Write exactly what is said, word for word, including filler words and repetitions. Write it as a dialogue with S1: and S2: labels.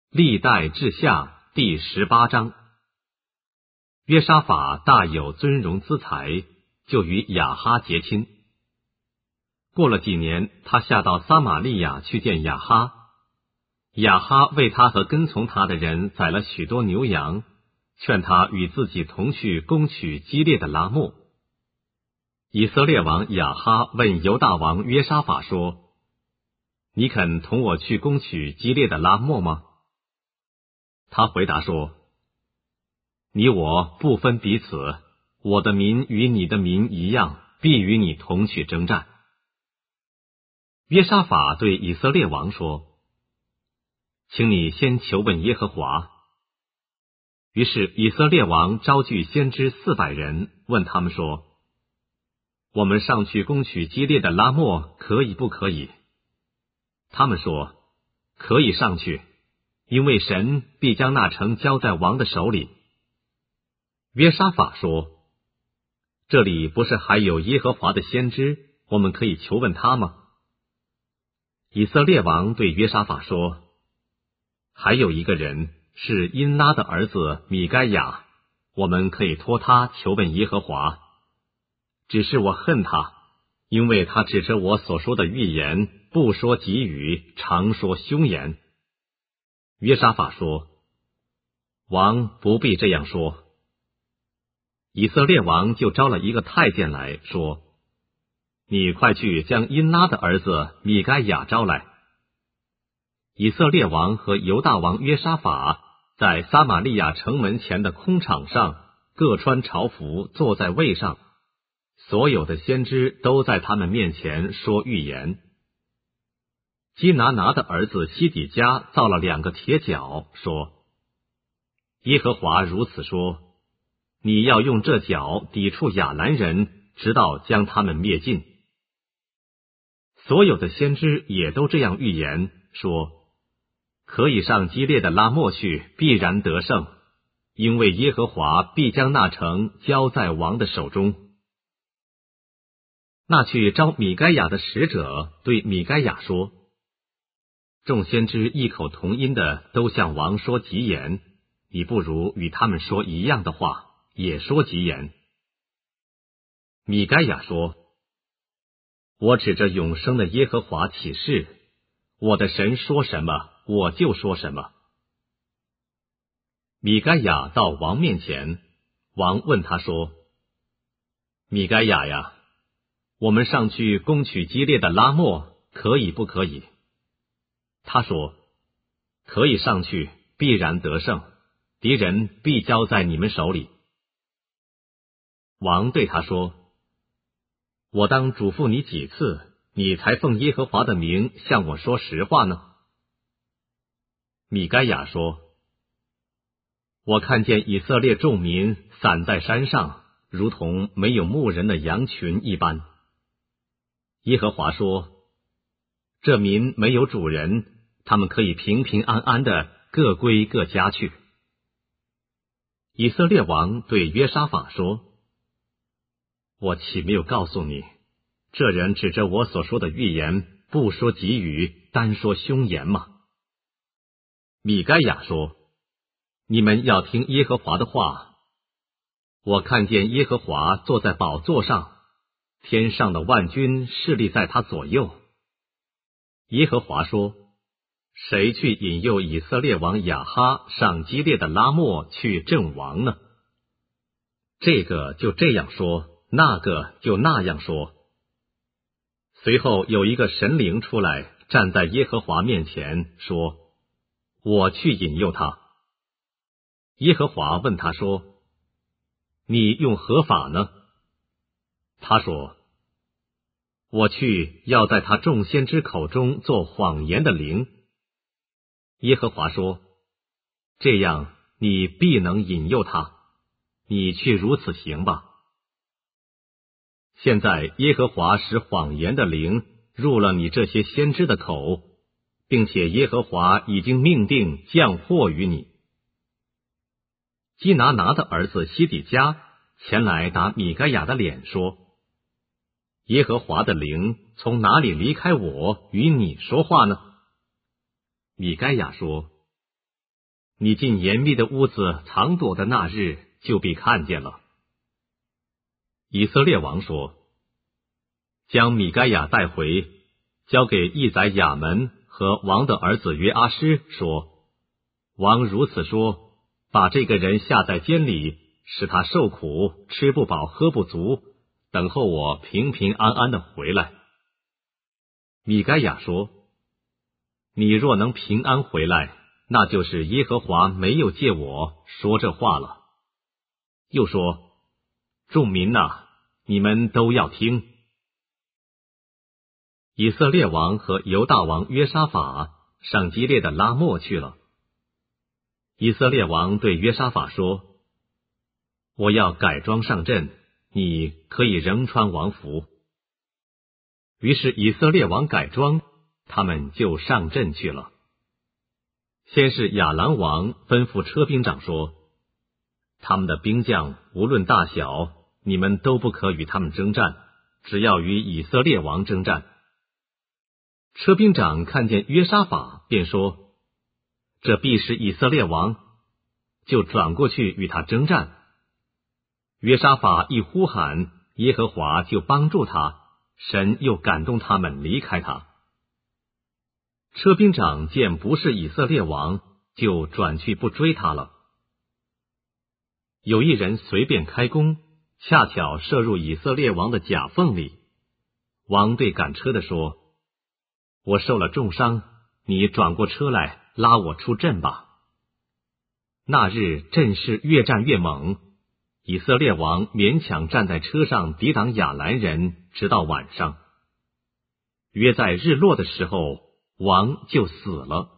S1: 历代志下第十八章。约沙法大有尊荣资财，就与亚哈结亲。过了几年，他下到撒玛利亚去见亚哈。亚哈为他和跟从他的人宰了许多牛羊，劝他与自己同去攻取基列的拉末。以色列王亚哈问犹大王约沙法说：你肯同我去攻取基列的拉末吗？他回答说：你我不分彼此，我的民与你的民一样，必与你同去征战。约沙法对以色列王说：请你先求问耶和华。于是以色列王招聚先知四百人，问他们说：我们上去攻取基列的拉末，可以不可以？他们说：可以上去，因为神必将那城交在王的手里。约沙法说：这里不是还有耶和华的先知，我们可以求问他吗？以色列王对约沙法说：还有一个人是因拉的儿子米该亚，我们可以托他求问耶和华。只是我恨他，因为他指着我所说的预言，不说吉语，常说凶言。约沙法说：王不必这样说。以色列王就招了一个太监来说：你快去将因拉的儿子米该亚招来。以色列王和犹大王约沙法在撒玛利亚城门前的空场上，各穿朝服，坐在位上，所有的先知都在他们面前说预言。基拿拿的儿子西底家造了两个铁角，说：耶和华如此说，你要用这角抵触亚兰人，直到将他们灭尽。所有的先知也都这样预言，说：可以上基列的拉末去，必然得胜，因为耶和华必将那城交在王的手中。那去招米该亚的使者对米该亚说：众先知异口同音的都向王说吉言，你不如与他们说一样的话，也说吉言。米该亚说：我指着永生的耶和华起誓，我的神说什么，我就说什么。米该亚到王面前，王问他说：米该亚呀，我们上去攻取基列的拉末，可以不可以？他说：可以上去，必然得胜，敌人必交在你们手里。王对他说：我当嘱咐你几次，你才奉耶和华的名向我说实话呢？米该亚说：我看见以色列众民散在山上，如同没有牧人的羊群一般。耶和华说：这民没有主人，他们可以平平安安的各归各家去。以色列王对约沙法说：我岂没有告诉你，这人指着我所说的预言，不说吉语，单说凶言吗？米该亚说：你们要听耶和华的话。我看见耶和华坐在宝座上，天上的万军侍立在他左右。耶和华说：谁去引诱以色列王亚哈上基列的拉末去阵王呢？这个就这样说，那个就那样说。随后有一个神灵出来，站在耶和华面前，说：我去引诱他。耶和华问他说：你用何法呢？他说：我去要在他众先知口中做谎言的灵。耶和华说：这样你必能引诱他，你去如此行吧。现在耶和华使谎言的灵入了你这些先知的口，并且耶和华已经命定降祸于你。基拿拿的儿子西底家前来打米该亚的脸说：耶和华的灵从哪里离开我与你说话呢？米该亚说： 你进严密的屋子藏躲的那日，就被看见了。以色列王说：将米该亚带回，交给义宰亚门和王的儿子约阿施，说：王如此说，把这个人下在监里，使他受苦，吃不饱喝不足，等候我平平安安的回来。米该亚说：你若能平安回来，那就是耶和华没有借我说这话了。又说：众民哪，你们都要听。以色列王和犹大王约沙法上基列的拉末去了。以色列王对约沙法说：我要改装上阵，你可以仍穿王服。于是以色列王改装，他们就上阵去了。先是亚兰王吩咐车兵长说：他们的兵将无论大小，你们都不可与他们征战，只要与以色列王征战。车兵长看见约沙法，便说：这必是以色列王，就转过去与他征战。约沙法一呼喊，耶和华就帮助他，神又感动他们离开他。车兵长见不是以色列王，就转去不追他了。有一人随便开弓，恰巧射入以色列王的甲缝里。王对赶车的说：我受了重伤，你转过车来拉我出阵吧。那日阵势越战越猛，以色列王勉强站在车上抵挡亚兰人，直到晚上。约在日落的时候，王就死了。